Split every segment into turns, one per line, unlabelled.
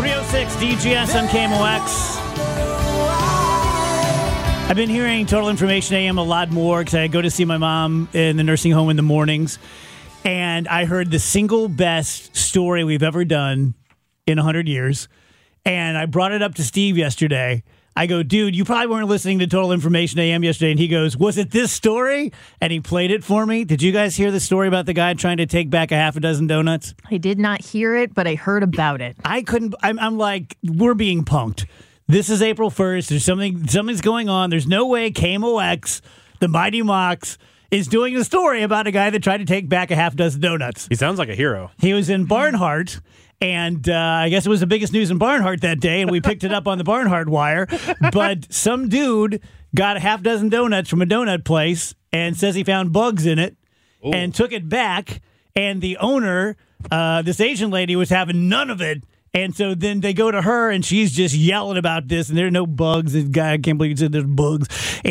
306 DGS on KMOX. I've been hearing Total Information AM a lot more because I go to see my mom in the nursing home in the mornings. And I heard the single best story we've ever done in 100 years. And I brought it up to Steve yesterday. I go, dude, you probably weren't listening to Total Information AM yesterday. And he goes, was it this story? And he played it for me. Did you guys hear the story about the guy trying to take back a half a dozen donuts?
I did not hear it, but I heard about it.
I couldn't. I'm like, we're being punked. This is April 1st. There's something's going on. There's no way KMOX, the Mighty Mox, is doing a story about a guy that tried to take back a half dozen donuts.
He sounds like a hero.
He was in Barnhart, and I guess it was the biggest news in Barnhart that day, and we picked it up on the Barnhart wire. But some dude got a half dozen donuts from a donut place and says he found bugs in it and took it back, and the owner, this Asian lady, was having none of it. And so then they go to her, and she's just yelling about this, and there are no bugs. This guy, I can't believe he said there's bugs.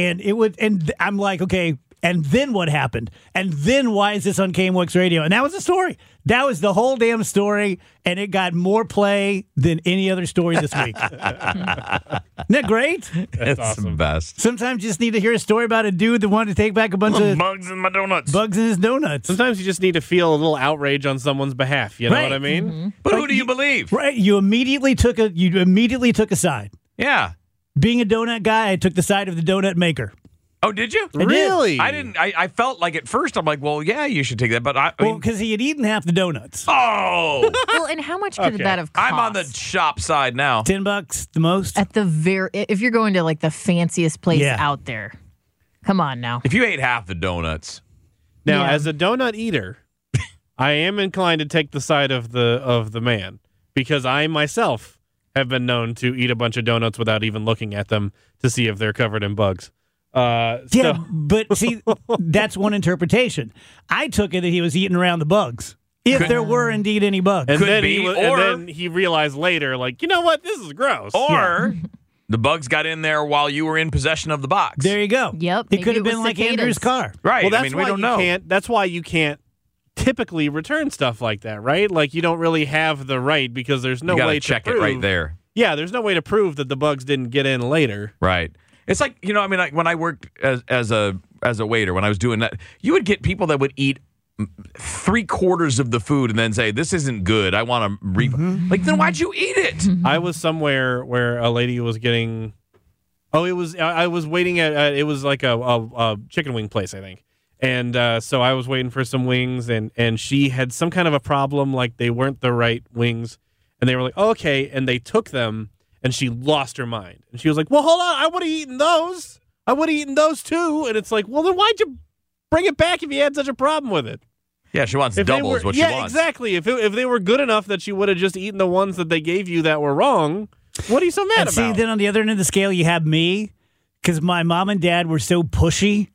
And I'm like, okay, and then what happened? And then why is this on KMOX Radio? And that was the story. That was the whole damn story, and it got more play than any other story this week. Isn't that great?
That's
awesome.
the best.
Sometimes you just need to hear a story about a dude that wanted to take back a bunch of
Bugs in my donuts.
bugs in his donuts.
Sometimes you just need to feel a little outrage on someone's behalf. You know
Right.
what I mean?
But who do you believe?
Right? You immediately took a side.
Yeah.
Being a donut guy, I took the side of the donut maker.
Oh, did you?
did.
Really?
I didn't. I felt like at first I'm like, well, yeah, you should take that. But I
Well,
mean,
because he had eaten half the donuts.
oh,
Well, and how much could
Okay.
that have cost?
I'm on the shop side now.
$10 the most.
At the if you're going to like the fanciest place
Yeah.
out there. Come on now.
If you ate half the donuts,
Now,
Yeah.
as a donut eater, I am inclined to take the side of the man because I myself have been known to eat a bunch of donuts without even looking at them to see if they're covered in bugs.
Yeah,
So,
but see, that's one interpretation. I took it that he was eating around the bugs, if there were indeed any bugs.
and
Could
then
be,
he was,
or-
and then he realized later, like, you know what, this is gross.
or the bugs got in there while you were in possession of the box.
There you go.
Yep,
It
maybe
could have
it
been
was
like
cicadas.
Andrew's car.
Right.
Well, that's
I mean,
why
we don't
you
know.
can't. That's why you can't typically return stuff like that, right? Like you don't really have the right because there's no
You got
way
to check
to
it
prove,
right there.
Yeah, there's no way to prove that the bugs didn't get in later.
Right. It's like, you know, I mean, like when I worked as a waiter, when I was doing that, you would get people that would eat 3/4 of the food and then say, "This isn't good. I want to Like, then why'd you eat it?
I was somewhere where a lady was getting. Oh, it was. I was waiting at. It was like a chicken wing place, I think. And so I was waiting for some wings, and she had some kind of a problem, like they weren't the right wings, and they were like, oh, okay, and they took them, and she lost her mind, and she was like, well, hold on, I would have eaten those. I would have eaten those too, and it's like, well, then why'd you bring it back if you had such a problem with it?
Yeah, she wants
If they
double
were,
is what she
yeah,
wants.
exactly. If they were good enough that she would have just eaten the ones that they gave you that were wrong, what are you so mad
And
about?
see, then on the other end of the scale, you have me, because my mom and dad were so pushy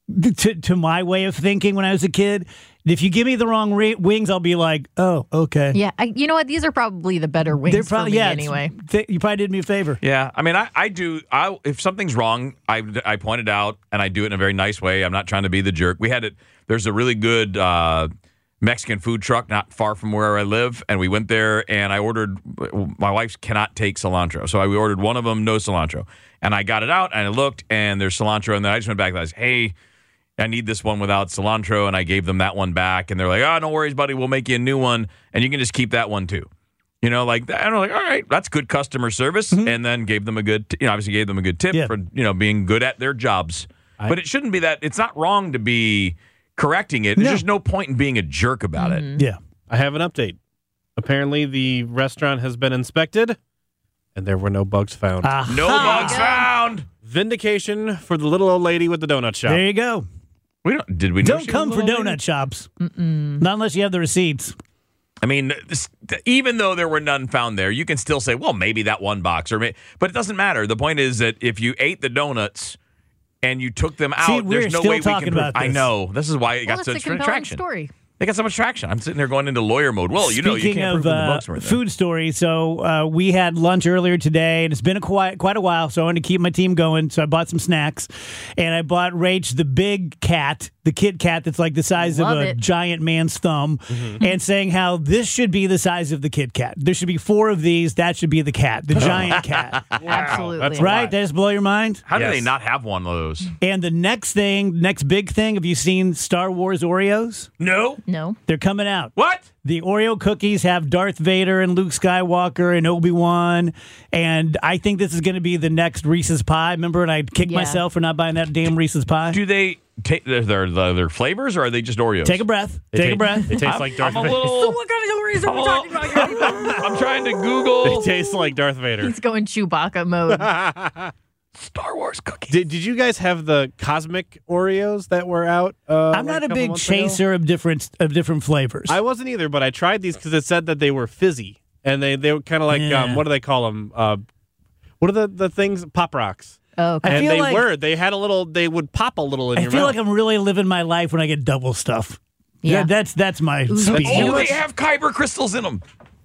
to my way of thinking when I was a kid. If you give me the wrong wings, I'll be like, oh, okay.
Yeah, you know what? These are probably the better wings
They're probably,
for me
yeah,
anyway.
You probably did me a favor.
Yeah, I mean, I do. If something's wrong, I point it out, and I do it in a very nice way. I'm not trying to be the jerk. We had it. There's a really good Mexican food truck not far from where I live, and we went there, and I ordered. My wife cannot take cilantro, so we ordered one of them, no cilantro, and I got it out, and I looked, and there's cilantro, and then I just went back and I said, hey, I need this one without cilantro, and I gave them that one back, and they're like, oh, no worries, buddy, we'll make you a new one, and you can just keep that one too. You know, like that. And I'm like, all right, that's good customer service, and then gave them a good, obviously gave them a good tip for, being good at their jobs. But it shouldn't be that. It's not wrong to be correcting it. There's just no point in being a jerk about it.
Yeah.
I have an update. Apparently, the restaurant has been inspected, and there were no bugs found.
No bugs found.
Vindication for the little old lady with the donut shop.
There you go.
Did we know
Don't
she
come
was a
for
little
donut
lady?
shops. Not unless you have the receipts.
I mean, even though there were none found there, you can still say, well, maybe that one box, but it doesn't matter. The point is that if you ate the donuts and you took them out,
we're
there's no
still
way we
talking
can prove.
about this.
I know. This is why it
Well,
got
it's a
such
compelling
traction.
story.
They got so much traction. I'm sitting there going into lawyer mode. Well, you
Speaking
can't
of
prove that the bugs were there.
food stories, so we had lunch earlier today, and it's been quite a while, so I wanted to keep my team going, so I bought some snacks, and I bought Rach the big cat the Kit Kat that's like the size
Love
of a
it.
giant man's thumb, and saying how this should be the size of the Kit Kat. There should be 4 of these. That should be the cat, the giant cat.
Absolutely.
that's a
Right?
lot.
That just blow your mind?
How do
Yes.
they not have one of those?
And the next big thing, have you seen Star Wars Oreos?
No.
No.
They're coming out.
What?
The Oreo cookies have Darth Vader and Luke Skywalker and Obi-Wan, and I think this is going to be the next Reese's Pie. Remember, and I kicked
Yeah.
myself for not buying that damn Reese's Pie?
Do they take their flavors, or are they just Oreos?
Take a breath. Take a breath.
It tastes like Darth
I'm a
Vader.
little.
What kind of Oreos are we talking about here?
I'm trying to Google
It tastes like Darth Vader.
He's going Chewbacca mode.
Star Wars cookies.
Did you guys have the cosmic Oreos that were out?
I'm not a big chaser of different flavors.
I wasn't either, but I tried these because it said that they were fizzy, and they were kind of like
Yeah.
what do they call them? What are the things? Pop rocks.
Oh, okay.
I
And
feel
they
like-
they had a little. They would pop a little in
I
your
feel
mouth.
like I'm really living my life when I get double stuff.
Yeah.
That's my speed.
Oh, they have kyber crystals in them.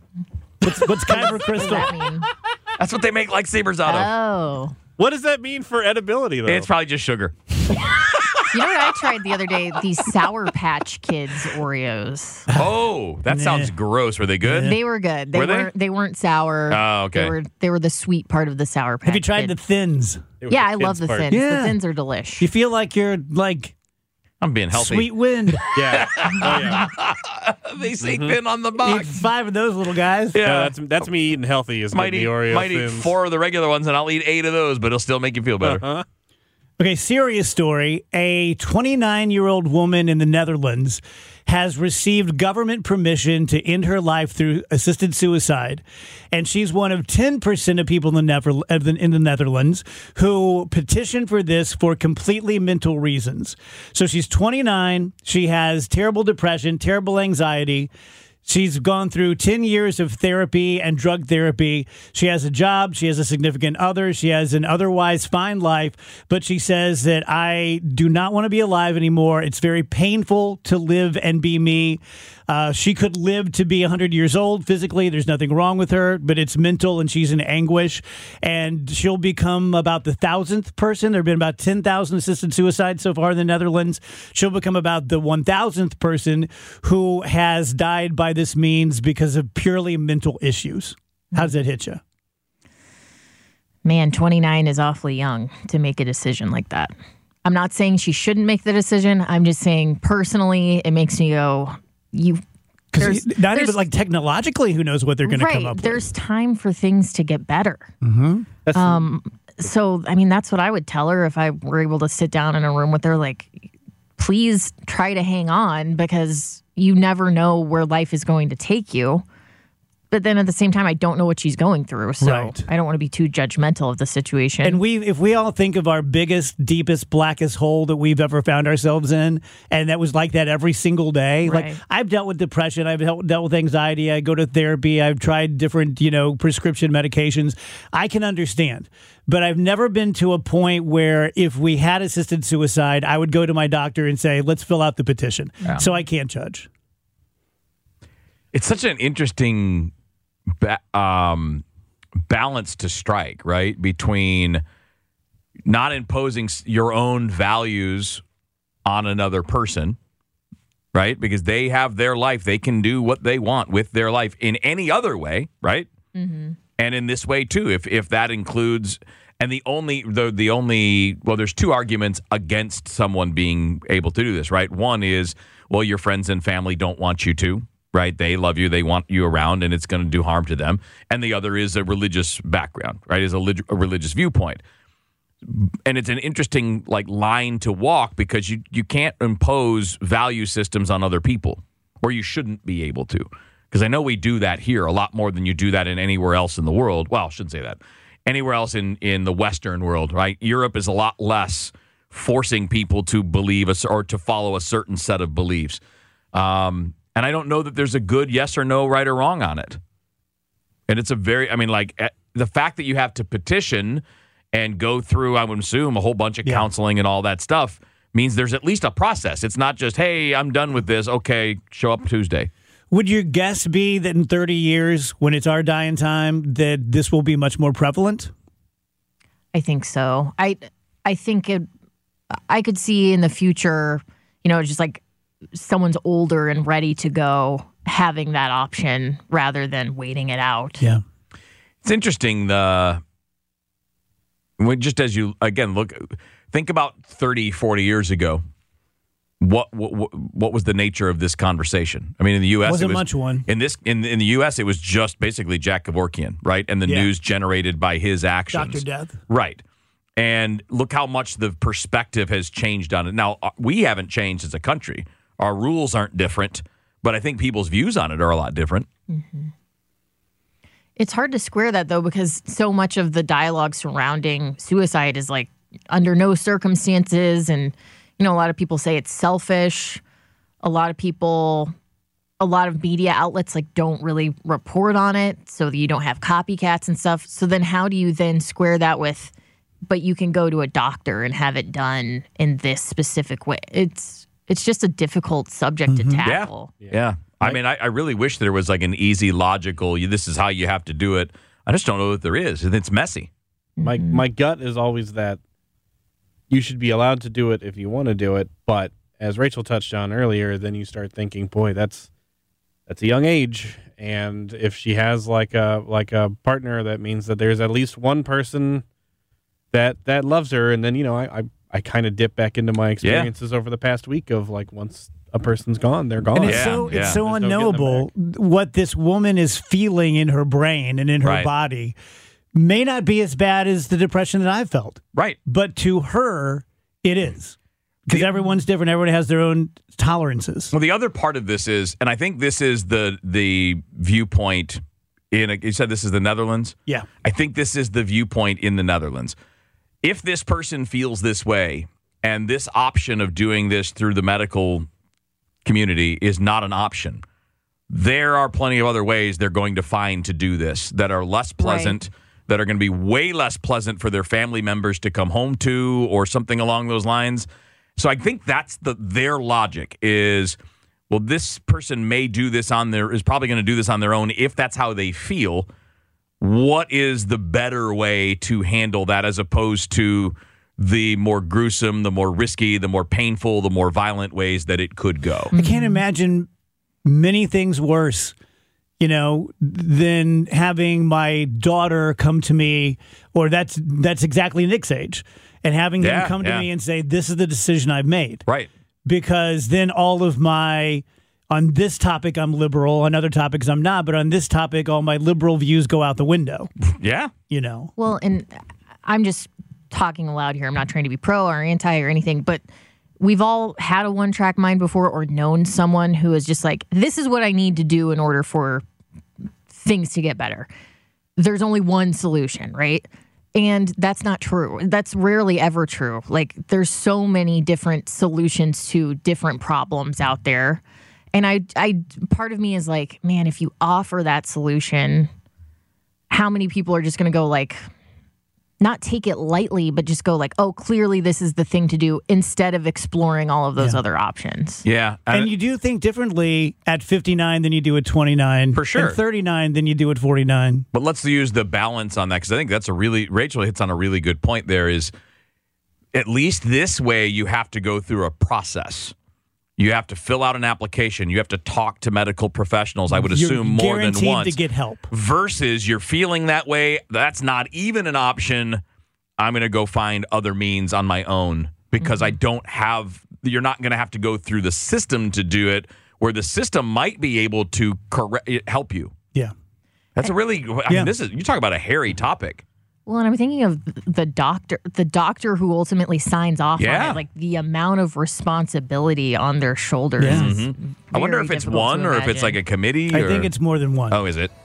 What's Kyber
What does
Crystal?
that mean?
That's what they make lightsabers out of.
Oh.
What does that mean for edibility, though?
It's probably just sugar.
You know what I tried the other day? These Sour Patch Kids Oreos.
Oh, that sounds gross. Were they good?
They were good.
Were they?
They weren't sour.
Oh, okay.
They were the sweet part of the Sour Patch.
Have you tried the
Kid.
Thins?
They were
Yeah,
the
I love
kids'
the
part.
Thins.
Yeah.
The Thins are delish.
You feel like you're like
I'm being healthy.
sweet wind.
Yeah. Oh, yeah.
They say thin on the
Eat
box.
5 of those little guys.
No, that's me eating healthy. Is
Might
the
eat,
Oreo
might eat
Thins.
4 of the regular ones, and I'll eat 8 of those, but it'll still make you feel better.
Okay, serious story. A 29-year-old woman in the Netherlands has received government permission to end her life through assisted suicide. And she's one of 10% of people in the Netherlands who petitioned for this for completely mental reasons. So she's 29. She has terrible depression, terrible anxiety. She's gone through 10 years of therapy and drug therapy. She has a job. She has a significant other. She has an otherwise fine life. But she says that I do not want to be alive anymore. It's very painful to live and be me. She could live to be 100 years old physically. There's nothing wrong with her, but it's mental and she's in anguish. And she'll become about the 1,000th person. There have been about 10,000 assisted suicides so far in the Netherlands. She'll become about the 1,000th person who has died by this means because of purely mental issues. How does that hit you?
Man, 29 is awfully young to make a decision like that. I'm not saying she shouldn't make the decision. I'm just saying personally, it makes me go,
Because not even like technologically, who knows what they're going to come up with.
There's time for things to get better.
That's-
So, I mean, that's what I would tell her if I were able to sit down in a room with her. Like, please try to hang on because you never know where life is going to take you. But then at the same time, I don't know what she's going through. So
Right.
I don't want to be too judgmental of the situation.
And if we all think of our biggest, deepest, blackest hole that we've ever found ourselves in, and that was like that every single day.
Right.
Like I've dealt with depression, I've dealt with anxiety, I go to therapy, I've tried different, prescription medications. I can understand. But I've never been to a point where if we had assisted suicide, I would go to my doctor and say, let's fill out the petition. So I can't judge.
It's such an interesting balance to strike, right? Between not imposing your own values on another person, right? Because they have their life. They can do what they want with their life in any other way, right? Mm-hmm. And in this way, too, if that includes... And the only, there's 2 arguments against someone being able to do this, right? One is, well, your friends and family don't want you to, right? They love you, they want you around, and it's going to do harm to them. And the other is a religious background, right? Is a religious viewpoint. And it's an interesting line to walk because you can't impose value systems on other people, or you shouldn't be able to. Because I know we do that here a lot more than you do that in anywhere else in the world. Well, I shouldn't say that. Anywhere else in the Western world, right? Europe is a lot less forcing people to believe or to follow a certain set of beliefs. And I don't know that there's a good yes or no, right or wrong on it. And it's the fact that you have to petition and go through, I would assume, a whole bunch of counseling and all that stuff means there's at least a process. It's not just, hey, I'm done with this. Okay, show up Tuesday.
Would your guess be that in 30 years, when it's our dying time, that this will be much more prevalent?
I think so. I think I could see in the future just like someone's older and ready to go, having that option rather than waiting it out.
Yeah.
It's interesting. Just as you, again, think about 30, 40 years ago. What was the nature of this conversation? I mean, in the U.S.,
Wasn't much one.
In the U.S., it was just basically Jack Kevorkian, right? And the news generated by his actions.
Dr. Death.
Right. And look how much the perspective has changed on it. Now, we haven't changed as a country. Our rules aren't different, but I think people's views on it are a lot different.
Mm-hmm. It's hard to square that, though, because so much of the dialogue surrounding suicide is like under no circumstances. And, a lot of people say it's selfish. A lot of media outlets like don't really report on it so that you don't have copycats and stuff. So then how do you then square that with, but you can go to a doctor and have it done in this specific way? It's just a difficult subject to tackle.
Yeah. I mean, I really wish there was like an easy, logical, this is how you have to do it. I just don't know that there is. And it's messy.
My gut is always that you should be allowed to do it if you want to do it. But as Rachel touched on earlier, then you start thinking, boy, that's a young age. And if she has like a partner, that means that there's at least one person that loves her. And then, I kind of dip back into my experiences over the past week of like once a person's gone, they're gone.
And it's so unknowable what this woman is feeling in her brain and in her body. May not be as bad as the depression that I've felt.
Right.
But to her, it is. Because everyone's different. Everyone has their own tolerances.
Well, the other part of this is, and I think this is the viewpoint you said this is the Netherlands?
Yeah.
I think this is the viewpoint in the Netherlands. If this person feels this way, and this option of doing this through the medical community is not an option, there are plenty of other ways they're going to find to do this that are less pleasant, that are going to be way less pleasant for their family members to come home to or something along those lines. So I think that's their logic is, well, this person may do this is probably going to do this on their own if that's how they feel. What is the better way to handle that as opposed to the more gruesome, the more risky, the more painful, the more violent ways that it could go?
I can't imagine many things worse, than having my daughter come to me, or that's exactly Nick's age, and having him come to me and say, this is the decision I've made.
Right.
Because then all of on this topic, I'm liberal. On other topics, I'm not. But on this topic, all my liberal views go out the window.
Yeah.
Well, and I'm just talking aloud here. I'm not trying to be pro or anti or anything, but we've all had a one-track mind before or known someone who is just like, this is what I need to do in order for things to get better. There's only one solution, right? And that's not true. That's rarely ever true. Like, there's so many different solutions to different problems out there. And I part of me is like, man, if you offer that solution, how many people are just going to go like, not take it lightly, but just go like, oh, clearly this is the thing to do, instead of exploring all of those other options.
Yeah.
And you do think differently at 59 than you do at 29.
For sure.
And 39 than you do at 49.
But let's use the balance on that, because I think that's Rachel hits on a really good point there is, at least this way you have to go through a process. You have to fill out an application. You have to talk to medical professionals, I would assume, more than once.
You're guaranteed to get help.
Versus you're feeling that way, that's not even an option. I'm going to go find other means on my own because I don't have, you're not going to have to go through the system to do it, where the system might be able to help you.
Yeah.
That's a really, I mean, you talk about a hairy topic.
Well, and I'm thinking of the doctor who ultimately signs off on it, like the amount of responsibility on their shoulders.
Yeah.
Is
I wonder if it's one or if it's like a committee.
I think it's more than one.
Oh, is it?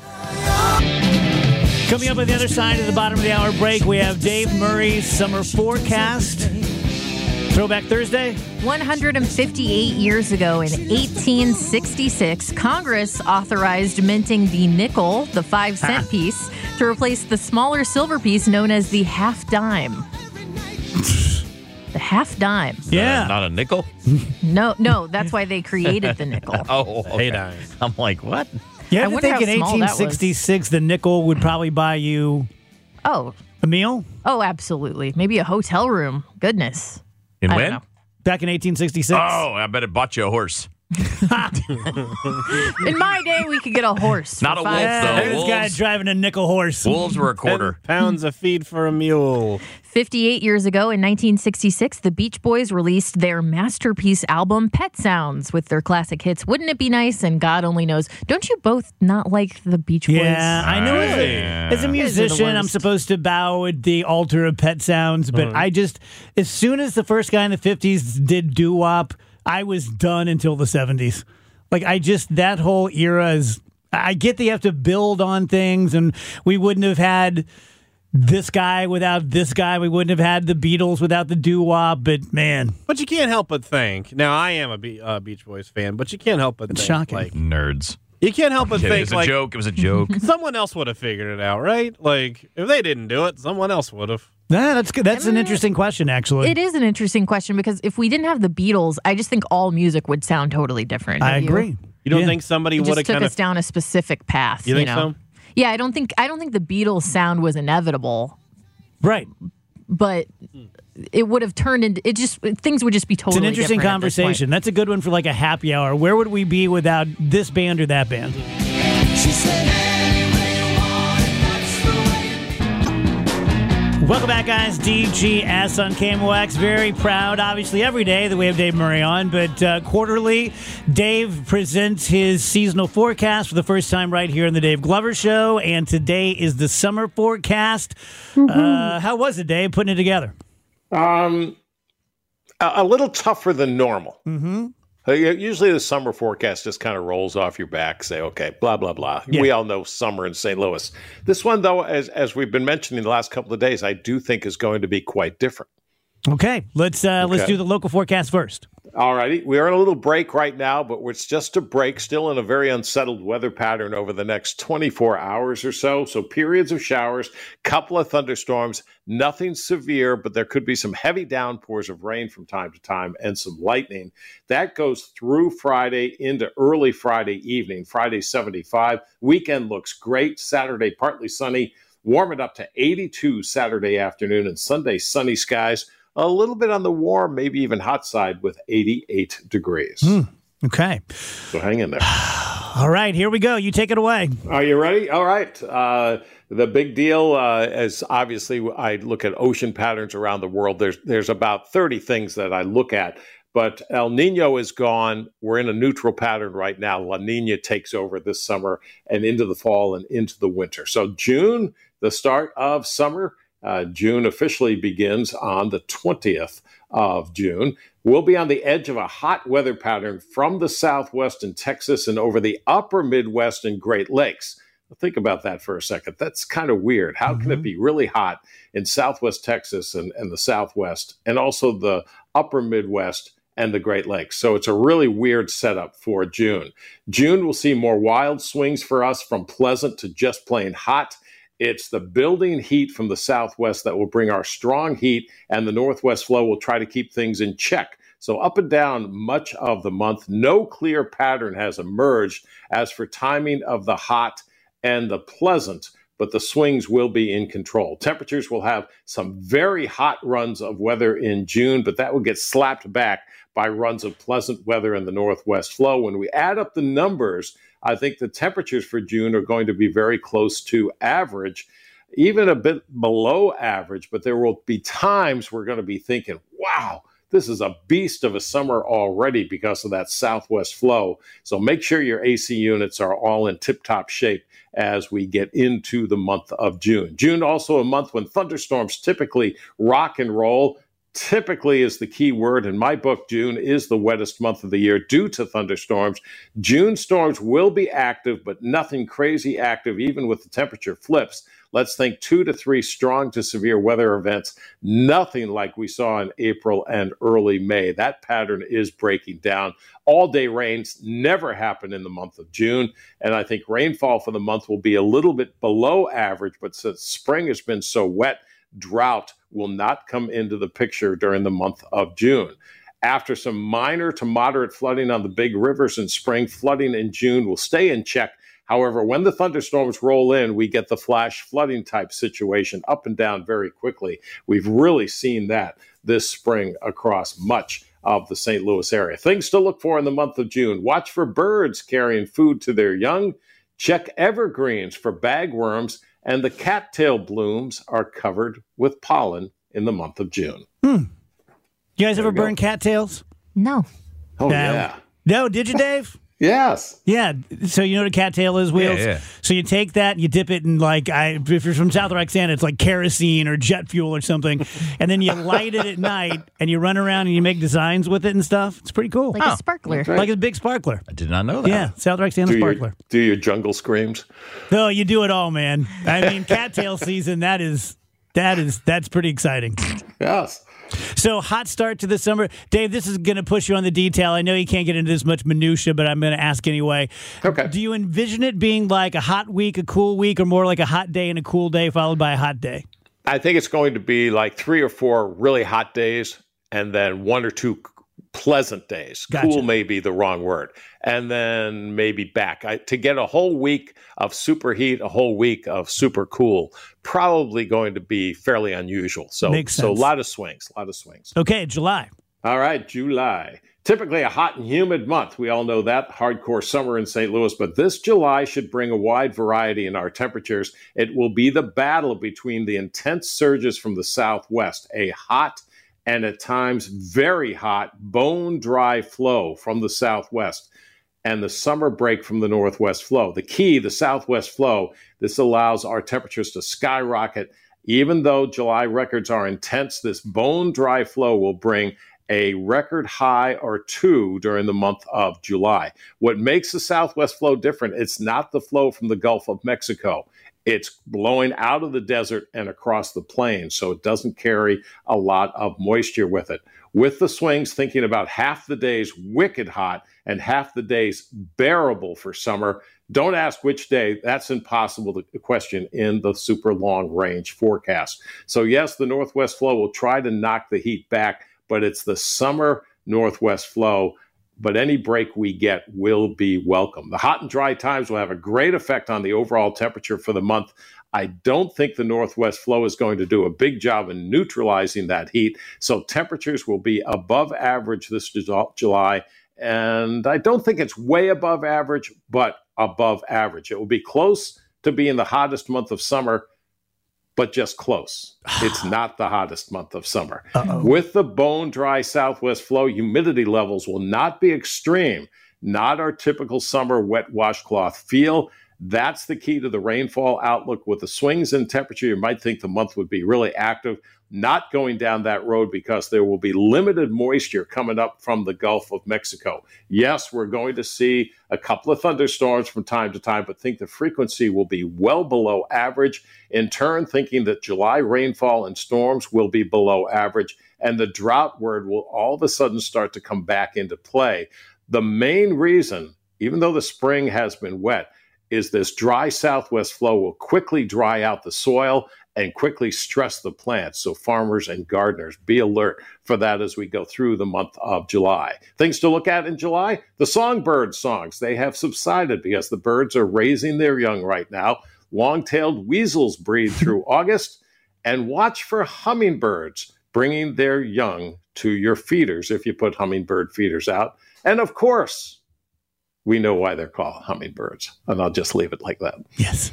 Coming up on the other side of the bottom of the hour break, we have Dave Murray's summer forecast. Throwback Thursday.
158 years ago in 1866, Congress authorized minting the nickel, the 5-cent piece, to replace the smaller silver piece known as the half dime. The half dime.
Yeah.
Not a nickel?
No, that's why they created the nickel.
Oh, okay.
Hey, dime.
I'm like, what?
You have
I
to
wonder
think in
how small that was.
1866, the nickel would probably buy you
Oh,
a meal.
absolutely. Maybe a hotel room. Goodness.
In
I
when?
don't know.
back in 1866?
Oh, I bet it bought you a horse.
In my day, we could get a horse.
Not
for
a wolf,
5
though.
cents.
This guy
wolves-
driving a nickel horse.
Wolves were a
10
quarter.
pounds of feed for a mule.
58 years ago in 1966, the Beach Boys released their masterpiece album, Pet Sounds, with their classic hits, Wouldn't It Be Nice and God Only Knows. Don't you both not like the Beach Boys?
Yeah, I know
Really?
as a
the
musician, I'm
worst.
supposed to bow at the altar of Pet Sounds, but I just, as soon as the first guy in the 50s did doo-wop, I was done until the 70s. Like, that whole era is, I get that you have to build on things, and we wouldn't have had this guy without this guy. We wouldn't have had the Beatles without the doo-wop, but man,
But you can't help but think. Now, I am a Beach Boys fan, but you can't help but think.
shocking.
Like,
Nerds.
you can't help but
It
think,
was a
like,
joke. It was a joke.
someone else would have figured it out, right? Like, if they didn't do it, someone else would have.
that's good. That's an interesting question, actually.
It is an interesting question because if we didn't have the Beatles, I just think all music would sound totally different.
I
Don't you?
agree.
You don't
Yeah.
think somebody
It
would
just
have
took
kind
us
of.
down a specific path.
You think
know?
so?
Yeah, I don't think the Beatles sound was inevitable,
Right.
but it would have turned into things would just be
It's
totally
an interesting
different at this point.
conversation. That's a good one for like a happy hour. Where would we be without this band or that band? Welcome back, guys. DGS on KMOX. Very proud, obviously, every day that we have Dave Murray on, but quarterly, Dave presents his seasonal forecast for the first time right here on the Dave Glover Show, and today is the summer forecast. How was it, Dave, putting it together?
A little tougher than normal. Mm-hmm. Usually the summer forecast just kind of rolls off your back, say, okay, blah, blah, blah.
Yeah.
We all know summer in St. Louis. This one, though, as we've been mentioning the last couple of days, I do think is going to be quite different.
Okay, let's do the local forecast first.
All righty. We are in a little break right now, but it's just a break, still in a very unsettled weather pattern over the next 24 hours or so. So periods of showers, couple of thunderstorms, nothing severe, but there could be some heavy downpours of rain from time to time and some lightning. That goes through Friday into early Friday evening. Friday 75. Weekend looks great. Saturday partly sunny. Warm it up to 82 Saturday afternoon, and Sunday sunny skies. A little bit on the warm, maybe even hot side with 88 degrees.
Okay.
So hang in there.
All right, here we go. You take it away.
Are you ready? All right. The big deal is obviously I look at ocean patterns around the world. There's about 30 things that I look at. But El Nino is gone. We're in a neutral pattern right now. La Nina takes over this summer and into the fall and into the winter. So June, the start of summer, June officially begins on the 20th of June. We'll be on the edge of a hot weather pattern from the southwest in Texas and over the upper Midwest and Great Lakes. Think about that for a second. That's kind of weird. How can it be really hot in southwest Texas and the southwest and also the upper Midwest and the Great Lakes? So it's a really weird setup for June. June will see more wild swings for us from pleasant to just plain hot. It's the building heat from the southwest that will bring our strong heat, and the northwest flow will try to keep things in check. So up and down much of the month, no clear pattern has emerged as for timing of the hot and the pleasant, but the swings will be in control. Temperatures will have some very hot runs of weather in June, but that will get slapped back by runs of pleasant weather in the northwest flow. When we add up the numbers, I think the temperatures for June are going to be very close to average, even a bit below average, but there will be times we're going to be thinking, wow, this is a beast of a summer already because of that southwest flow. So make sure your AC units are all in tip-top shape as we get into the month of June. June also a month when thunderstorms typically rock and roll. Typically is the key word. In my book, June is the wettest month of the year due to thunderstorms. June storms will be active, but nothing crazy active, even with the temperature flips. Let's think 2 to 3 strong to severe weather events. Nothing like we saw in April and early May. That pattern is breaking down. All-day rains never happen in the month of June, and I think rainfall for the month will be a little bit below average, but since spring has been so wet, drought will not come into the picture during the month of June. After some minor to moderate flooding on the big rivers in spring, flooding in June will stay in check. However, when the thunderstorms roll in, we get the flash flooding type situation up and down very quickly. We've really seen that this spring across much of the St. Louis area. Things to look for in the month of June. Watch for birds carrying food to their young. Check evergreens for bagworms. And the cattail blooms are covered with pollen in the month of June.
You guys ever burn cattails?
No.
Oh, yeah.
No, did you, Dave?
Yes.
Yeah. So you know what a cattail is, Wheels?
Yeah.
So you take that, you dip it in if you're from South Roxana, it's like kerosene or jet fuel or something. And then you light it at night and you run around and you make designs with it and stuff. It's pretty cool.
Like a sparkler.
Right.
Like a big sparkler.
I did not know that.
Yeah. South Roxana sparkler.
Do your jungle screams?
No, you do it all, man. I mean, cattail season, that's pretty exciting.
Yes.
So, hot start to the summer. Dave, this is going to push you on the detail. I know you can't get into this much minutia, but I'm going to ask anyway.
Okay.
Do you envision it being like a hot week, a cool week, or more like a hot day and a cool day followed by a hot day?
I think it's going to be like 3 or 4 really hot days and then 1 or 2 pleasant days.
Gotcha.
Cool may be the wrong word. And then maybe back. To get a whole week of superheat, a whole week of super cool, probably going to be fairly unusual. So,
Makes
so a
sense.
lot of swings.
Okay, July.
All right, July. Typically a hot and humid month. We all know that. Hardcore summer in St. Louis. But this July should bring a wide variety in our temperatures. It will be the battle between the intense surges from the southwest, a hot and at times very hot, bone-dry flow from the southwest, and the summer break from the northwest flow. The key, the southwest flow, this allows our temperatures to skyrocket. Even though July records are intense, this bone-dry flow will bring a record high or 2 during the month of July. What makes the southwest flow different, it's not the flow from the Gulf of Mexico. It's blowing out of the desert and across the plains, so it doesn't carry a lot of moisture with it. With the swings, thinking about half the days wicked hot and half the days bearable for summer. Don't ask which day. That's impossible to question in the super long range forecast. So yes, the northwest flow will try to knock the heat back, but it's the summer northwest flow. But any break we get will be welcome. The hot and dry times will have a great effect on the overall temperature for the month. I don't think the northwest flow is going to do a big job in neutralizing that heat. So temperatures will be above average this July. And I don't think it's way above average, but above average. It will be close to being the hottest month of summer, but just close. It's not the hottest month of summer. With the bone-dry southwest flow, humidity levels will not be extreme, not our typical summer wet washcloth feel. That's the key to the rainfall outlook. With the swings in temperature, you might think the month would be really active. Not going down that road because there will be limited moisture coming up from the Gulf of Mexico. Yes, we're going to see a couple of thunderstorms from time to time, but think the frequency will be well below average. In turn, thinking that July rainfall and storms will be below average, and the drought word will all of a sudden start to come back into play. The main reason, even though the spring has been wet, is this dry southwest flow will quickly dry out the soil and quickly stress the plants. So farmers and gardeners, be alert for that as we go through the month of July. Things to look at in July, the songbird songs. They have subsided because the birds are raising their young right now. Long-tailed weasels breed through August. And watch for hummingbirds bringing their young to your feeders if you put hummingbird feeders out. And of course, we know they're called hummingbirds. And I'll just leave it like that.
Yes.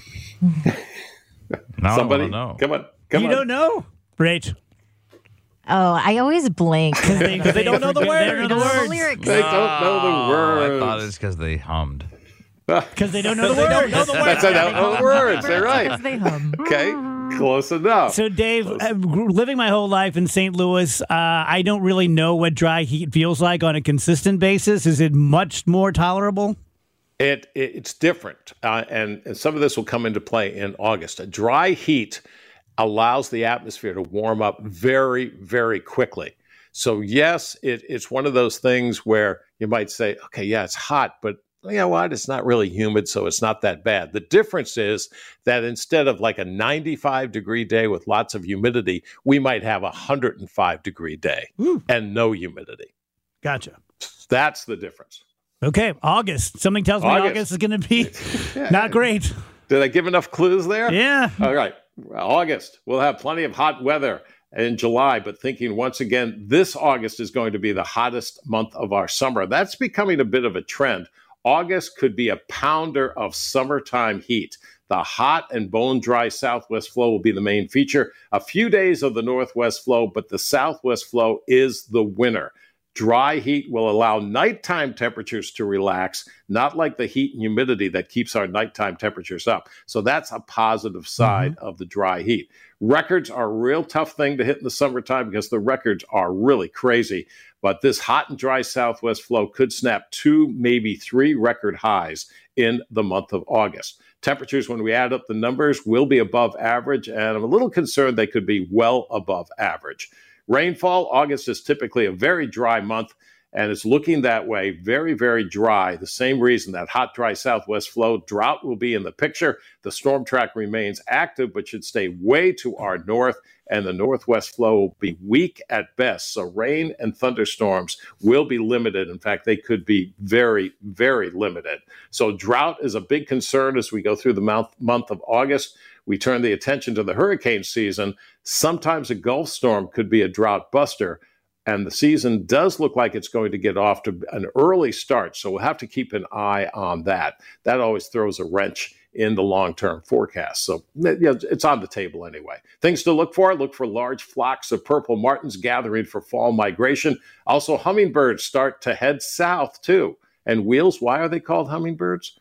Now
Somebody,
I want
come on.
You don't know? Rach.
Oh, I always blank.
Because they don't know the words.
They don't know the lyrics.
They don't know the words.
I thought it's because they hummed.
Because they don't know the words.
That's they don't know the words. They're right.
Because they hum.
Okay, close enough.
So, Dave, living my whole life in St. Louis, I don't really know what dry heat feels like on a consistent basis. Is it much more tolerable?
It's different, and some of this will come into play in August. A dry heat allows the atmosphere to warm up very, very quickly. So, yes, it's one of those things where you might say, okay, yeah, it's hot, but you know what? It's not really humid, so it's not that bad. The difference is that instead of like a 95-degree day with lots of humidity, we might have a 105-degree day and no humidity.
Gotcha.
That's the difference.
Okay, August. Something tells me August is going to be not great.
Did I give enough clues there?
Yeah.
All right. August, we'll have plenty of hot weather. in July, but thinking once again, this August is going to be the hottest month of our summer. That's becoming a bit of a trend. August could be a pounder of summertime heat. The hot and bone-dry southwest flow will be the main feature. A few days of the northwest flow, but the southwest flow is the winner. Dry heat will allow nighttime temperatures to relax, not like the heat and humidity that keeps our nighttime temperatures up. So that's a positive side of the dry heat. Records are a real tough thing to hit in the summertime because the records are really crazy. But this hot and dry southwest flow could snap 2, maybe 3 record highs in the month of August. Temperatures, when we add up the numbers, will be above average, and I'm a little concerned they could be well above average. Rainfall, August is typically a very dry month, and it's looking that way, very, very dry. The same reason that hot, dry southwest flow, drought will be in the picture. The storm track remains active, but should stay way to our north, and the northwest flow will be weak at best. So rain and thunderstorms will be limited. In fact, they could be very, very limited. So drought is a big concern as we go through the month of August. We turn the attention to the hurricane season. Sometimes a Gulf storm could be a drought buster, and the season does look like it's going to get off to an early start. So we'll have to keep an eye on that. That always throws a wrench in the long-term forecast. So it's on the table anyway. Things to look for large flocks of purple martins gathering for fall migration. Also, hummingbirds start to head south too. And Wheels, why are they called hummingbirds?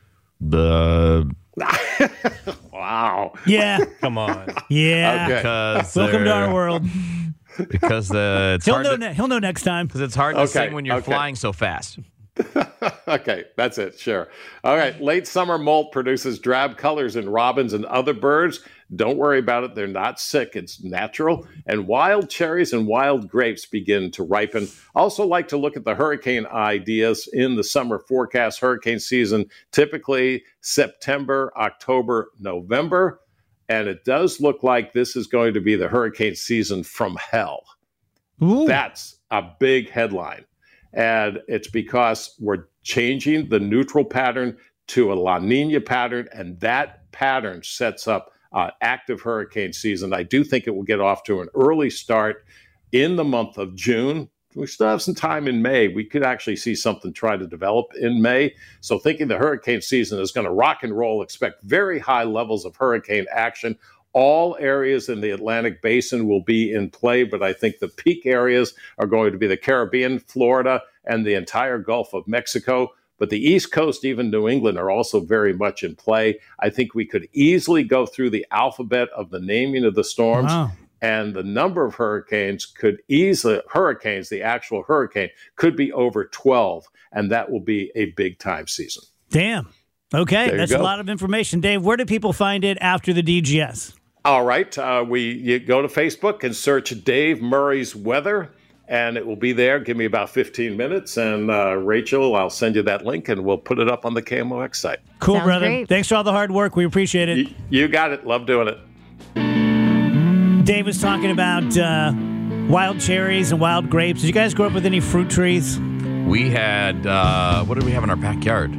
Wow.
Yeah.
Come on.
Yeah.
Okay.
Welcome to our world.
Because it's
He'll
hard.
He'll know next time.
Because it's hard to
Okay,
sing when you're
okay.
flying so fast.
Okay, that's it. Sure. All right. Late summer molt produces drab colors in robins and other birds. Don't worry about it. They're not sick. It's natural. And wild cherries and wild grapes begin to ripen. Also like to look at the hurricane ideas in the summer forecast. Hurricane season, typically September, October, November. And it does look like this is going to be the hurricane season from hell.
Ooh.
That's a big headline. And it's because we're changing the neutral pattern to a La Nina pattern, and that pattern sets up active hurricane season. I do think it will get off to an early start in the month of June. We still have some time in May. We could actually see something try to develop in May. So thinking the hurricane season is going to rock and roll, expect very high levels of hurricane action. All areas in the Atlantic basin will be in play, but I think the peak areas are going to be the Caribbean, Florida, and the entire Gulf of Mexico. But the East Coast, even New England, are also very much in play. I think we could easily go through the alphabet of the naming of the storms.
Wow.
And the number of hurricanes could easily, the actual hurricane, could be over 12. And that will be a big time season.
Damn. Okay,
There you
that's a
go.
lot of information. Dave, where do people find it after the DGS?
All right. You go to Facebook and search Dave Murray's Weather, and it will be there. Give me about 15 minutes. And Rachel, I'll send you that link, and we'll put it up on the KMOX site.
Cool,
Sounds
brother.
great.
Thanks for all the hard work. We appreciate it.
You got it. Love doing it.
Dave was talking about wild cherries and wild grapes. Did you guys grow up with any fruit trees?
We had, what did we have in our backyard?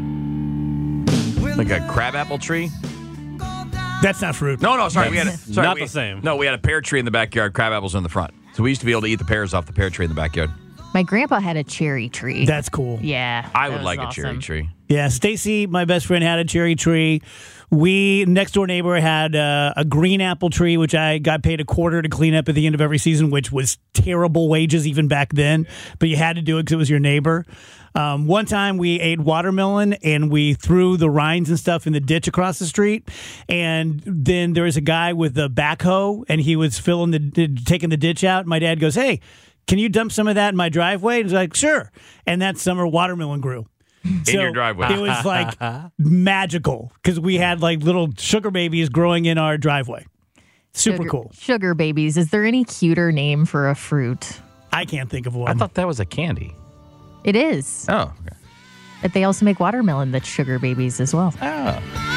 Like a crabapple tree?
That's not fruit.
No, sorry. We had
Not the same.
No, we had a pear tree in the backyard, crabapples in the front. So we used to be able to eat the pears off the pear tree in the backyard.
My grandpa had a cherry tree.
That's cool.
Yeah.
I
that
would
was
like a
awesome.
cherry tree.
Yeah, Stacy, my best friend, had a cherry tree. We, next door neighbor, had a green apple tree, which I got paid $25 to clean up at the end of every season, which was terrible wages even back then. But you had to do it because it was your neighbor. One time we ate watermelon and we threw the rinds and stuff in the ditch across the street. And then there was a guy with a backhoe and he was taking the ditch out. My dad goes, "Hey, can you dump some of that in my driveway?" And he's like, "Sure." And that summer, watermelon grew.
In your driveway.
It was like magical because we had like little sugar babies growing in our driveway. Super cool.
Sugar babies. Is there any cuter name for a fruit?
I can't think of
I
one.
thought that was a candy.
It is.
Oh, okay.
But they also make watermelon that's sugar babies as well.
Oh.